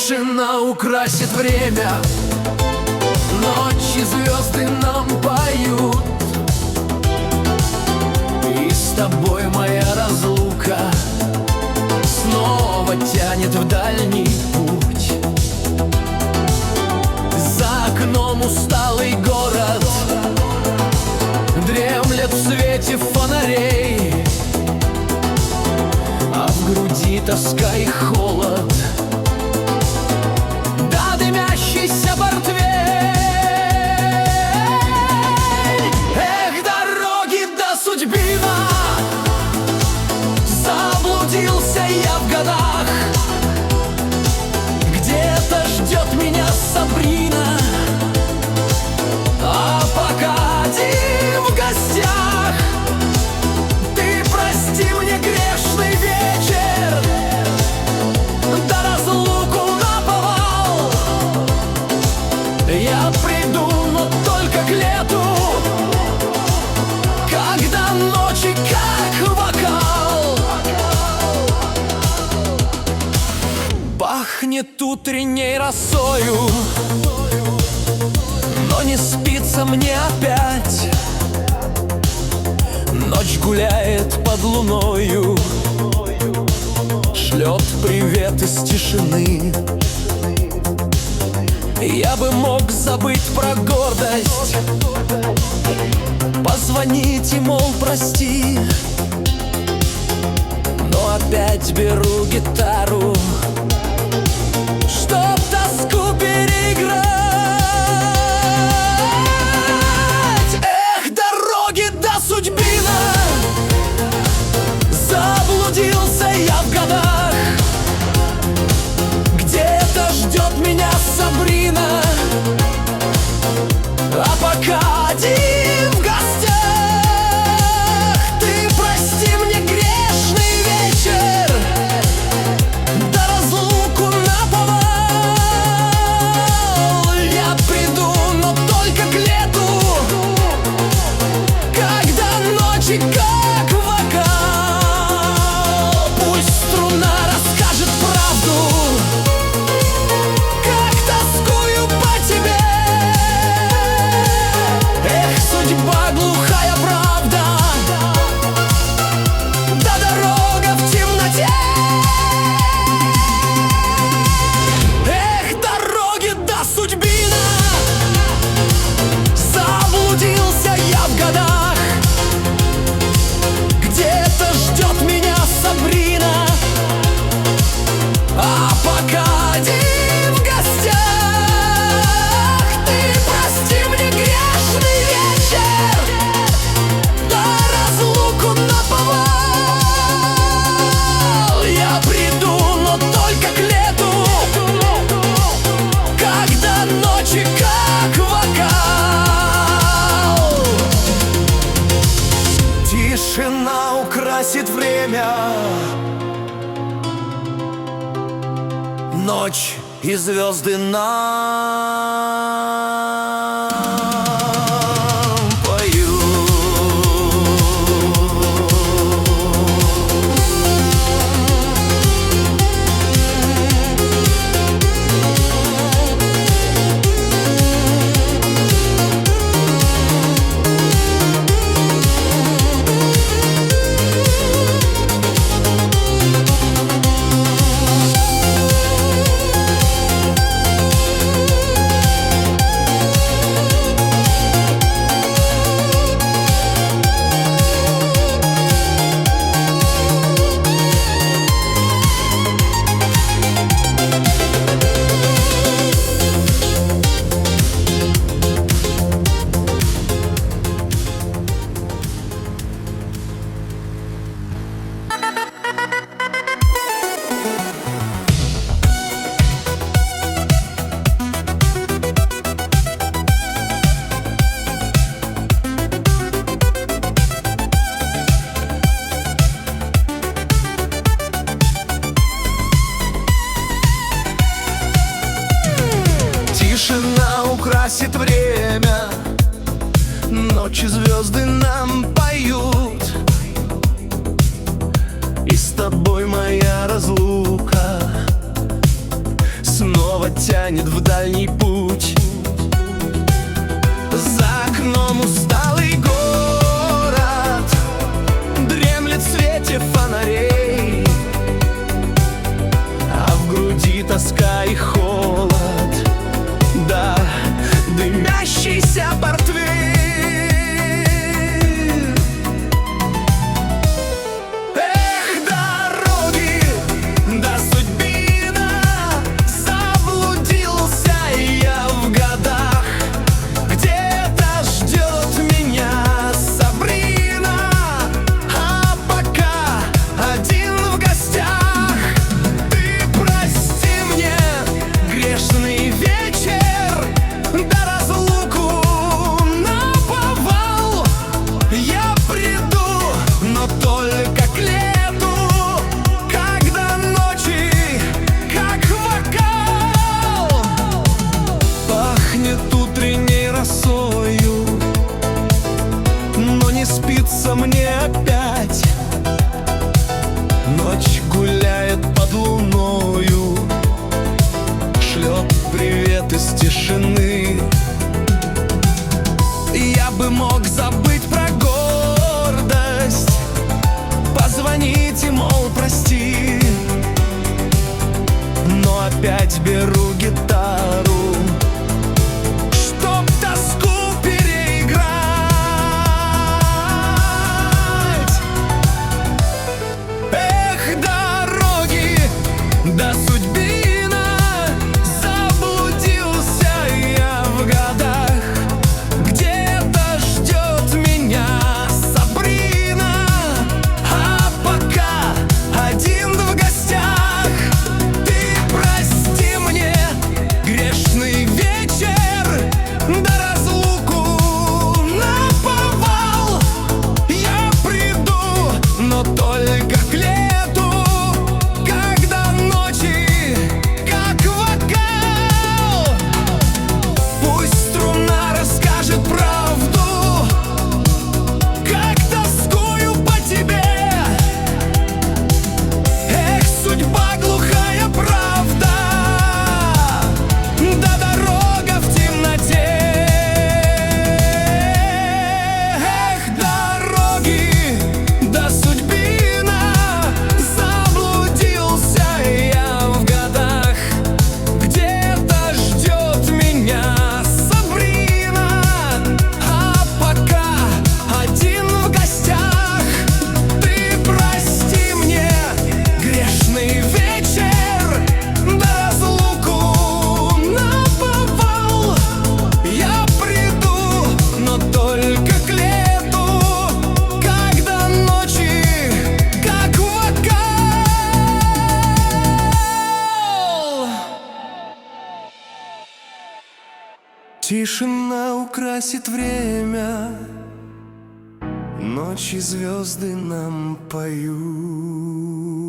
Тишина украсит время, ночи звезды нам поют, и с тобой моя разлука снова тянет в дальний путь. За окном усталый город дремлет в свете фонарей, а в груди тоска и холод, да дымящийся портвейн. Эх, дороги да судьбина, заблудился я в годах. Где-то ждет меня Сабрина, а пока один в гостях. Ты прости мне грешный вечер, да разлуку наповал. Я приду, но только к лету, когда ночи как вокал. Пахнет утренней росою, но не спится мне опять. Ночь гуляет под луною, шлет привет из тишины. Я бы мог забыть про гордость, позвонить и, мол, прости, но опять беру гитару, чтоб тоску переиграть. Эх, дороги да судьбина, заблудился я в годах. Где-то ждет меня Сабрина, а пока один в гостях. Ты прости мне грешный вечер, да разлуку наповал. Я приду, но только к лету, когда ночи как вокал. Пусть струна расскажет правду, как тоскую по тебе. Эх, судьба глухая правда, да дорога в темноте. Эх, дороги да судьбина, заблудился я в годах. Где-то ждет меня Сабрина, а пока один в гостях. Ты прости мне грешный вечер, да разлуку наповал. Я приду, но только к лету, когда ночи как вокал. Тишина украсит время, ночь и звезды нам поют. Тишина украсит время, ночи звезды нам поют. И с тобой моя разлука снова тянет в дальний путь. За окном усталый город дремлет в свете фонарей, а в груди тоска и холод, да, дымящийся портвейн. Но не спится мне опять. Ночь гуляет под луною, шлет привет из тишины. Я бы мог забыть про гордость, позвонить и, мол, прости, но опять беру гитару, чтоб тоску переиграть. Эх, дороги, да судьбина, заблудился я в годах. Где-то ждет меня Сабрина, а пока один в гостях. Ты прости мне грешный вечер, да разлуку наповал. Я приду, но только к лету, когда ночи как вокал. Пусть струна расскажет правду, как тоскую по тебе. Эх, судьба, глухая правда, да дорога в темноте. Эх, дороги, да судьбина, заблудился я в годах. Где-то ждет меня Сабрина, а пока один в гостях. Ты прости мне грешный вечер, да разлуку наповал. Я приду, но только к лету, когда ночи как вокал. Тишина украсит время, ночи звезды нам поют.